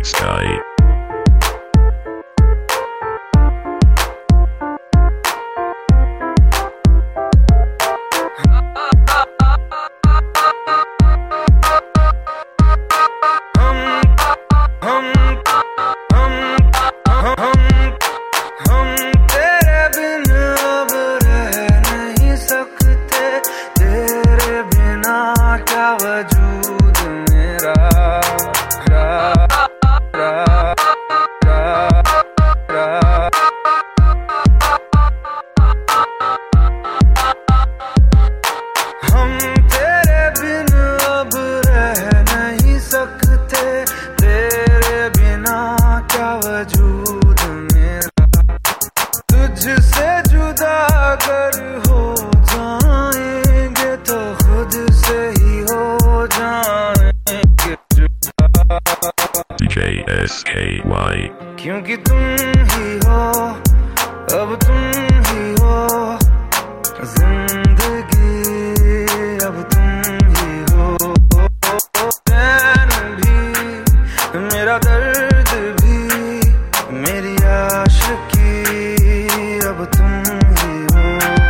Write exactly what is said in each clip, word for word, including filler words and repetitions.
Sky. वजूद मेरा रा, रा, रा, रा। हम तेरे बिन अब रह नहीं सकते, तेरे बिना क्या वजूद मेरा। तुझसे जुदा अगर हो जाएंगे तो खुद से ही D J S K Y। क्योंकि तुम ही हो, अब तुम ही हो जिंदगी, अब तुम ही हो। चैन भी मेरा, दर्द भी मेरी आशिकी, अब तुम ही हो।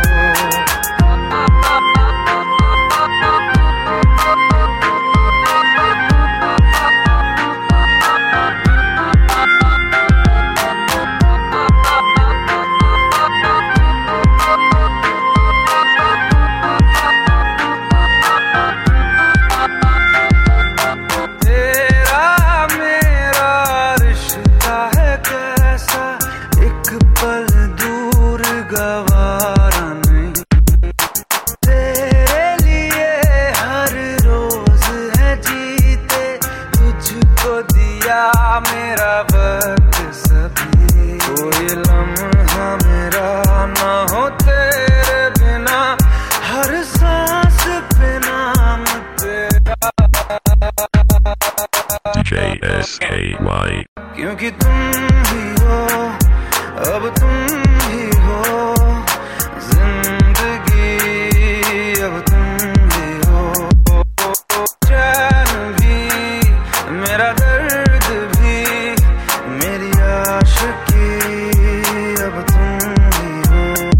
गवारा नहीं, तेरे लिए हर रोज है जीते, तुझको दिया मेरा वक्त सभी। कोई लम्हा मेरा ना हो तेरे बिना, हर सांस पे नाम तेरा। D J S K Y। क्योंकि तुम ही हो, अब तुम ही हो जिंदगी, अब तुम ही हो। चैन भी मेरा, दर्द भी मेरी आशिकी, अब तुम ही हो।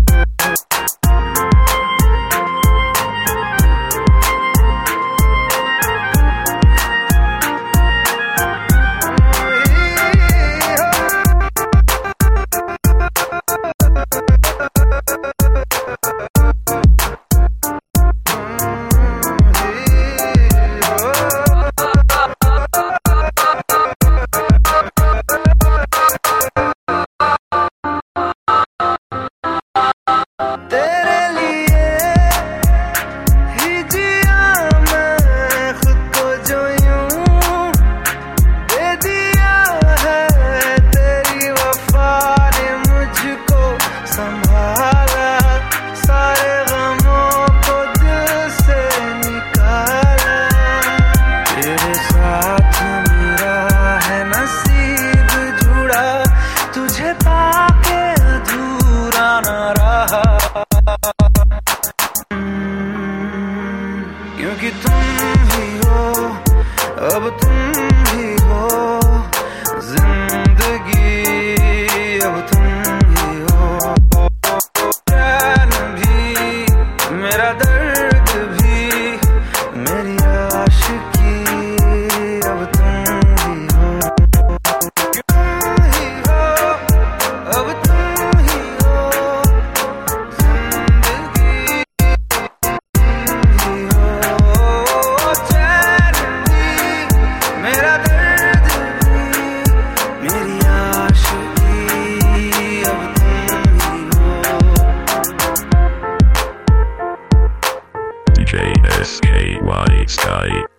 क्योंकि तुम ही हो, अब तुम ही हो जिंदगी, अब तुम ही हो। चैन भी मेरा, दर्द भी मेरी आशिकी, अब तुम ही हो। तुम ही हो, अब तुम ही हो जिंदगी, D J S K Y Sky।